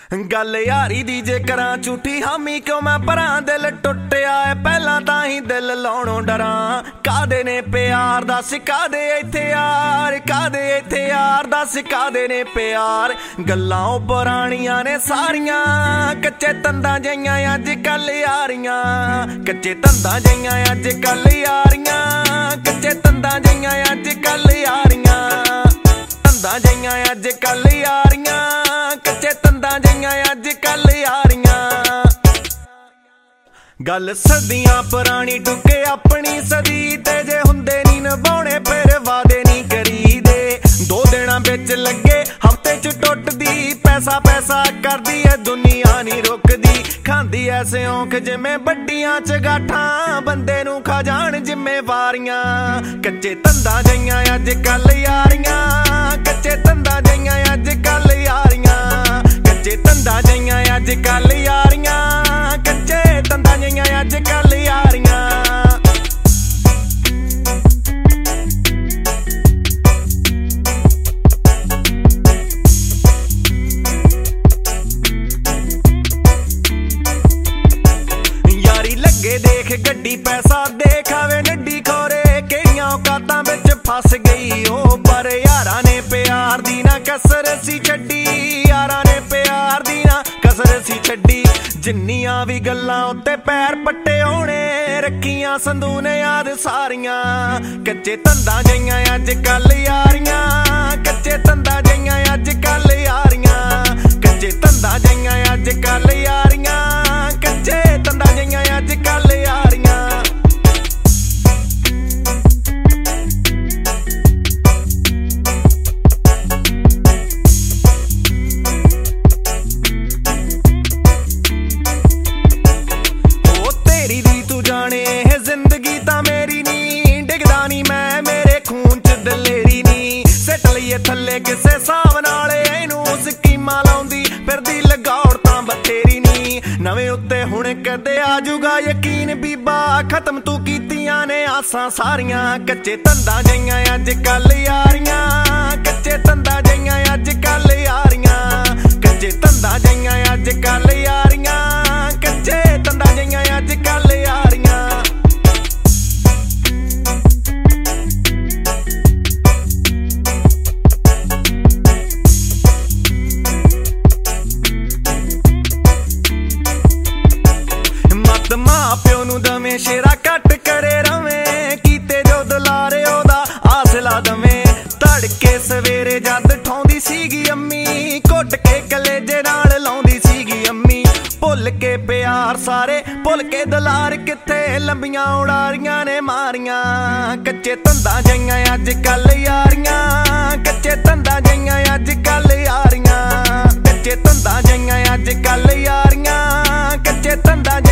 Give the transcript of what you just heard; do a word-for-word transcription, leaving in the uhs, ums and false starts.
गल यारी दी जे करा झूठी हामी क्यों मैं भरा दिल टुटिया है पहला तां ही दिल लाउणों डरा कादे ने प्यार दस कादे इत्थे यार कादे इत्थे यार दस कादे ने प्यार गल्लां ओ पुराणियां ने सारियां कच्चे तंदां जिहियां अज कल यारियां कच्चे तंदां जिहियां अज कल यारियां कच्चे तंदां जिहियां अज कल यारियां तंदां जिहियां अज कल यारियां कच्चे तंदां जिहियां अज कल यारियां गल सदियां पुरानी टुके अपनी सदी ते जे हुंदे नी निभाउणे फिर वादे नी करीदे दो दिनां बिच लगे हफ्ते च टुटदी पैसा पैसा करदी है दुनिया नी रुकदी खांदी ऐसे औंख जिवें बड्डियां चगाठां बंदे नूं खा जाण जिम्मेवारियां कच्चे तंदां जिहियां अज कल यारियां कच्चे तंदां जिहियां अज कल यारियां कच्चे तंदां जिहियां अज कल यारियां कच्चे तंदां जिहियां अज कल यारियां देख गड्डी पैसा देख आवे नड्डी खोरे कईयां औकातां विच फस गई ओ पर यारां ने प्यार दी ना कसर सी छड्डी यारां ने प्यार दी ना कसर सी छड्डी जिन्नियां भी गल्लां उत्ते पैर पट्टे होने रखियां संधू ने याद सारियां कच्चे तंदां जिहियां अज कल यारियां कच्चे तंदां जिहियां अज कल यारियां कच्चे तंदां जिहियां अज कल यारियां कच्चे तंदां जिहियां अज कल यारियां ओ तेरी दी तू जाने है जिंदगी तां मेरी नी डिगदा नी मैं मेरे खून च दलेरी नी सिट लईए थल्ले किसे हिसाब नाल इहनूं स्कीमां लाउंदी फिरदी लगौड़ तां बथेरी नी नवें उत्ते हुण कदे आजूगा यकीन बीबा खत्म तू कीतियां ने आसां सारियां कच्चे तंदां जिहियां अज कल यारियां कच्चे तंदां जिहियां अज कल यारियां कच्चे तंदां जिहियां अज कल यारियां कच्चे तंदां जिहियां अज कल यारियां मां प्यो नूं दवें शेरा कट करे रवें कीते जो दुलारे ओदा आसला दवें तड़के सवेरे जद ठौंदी सीगी अम्मी घुट के कलेजे नाल लाउंदी सीगी अम्मी भुल के प्यार सारे भुल के दुलार किथे लंबियां उड़ारियां ने मारियां कच्चे तंदां जिहियां अज कल यारियां कच्चे तंदां जिहियां अज कल यारियां कच्चे तंदां जिहियां अज कल यारियां कच्चे तंदां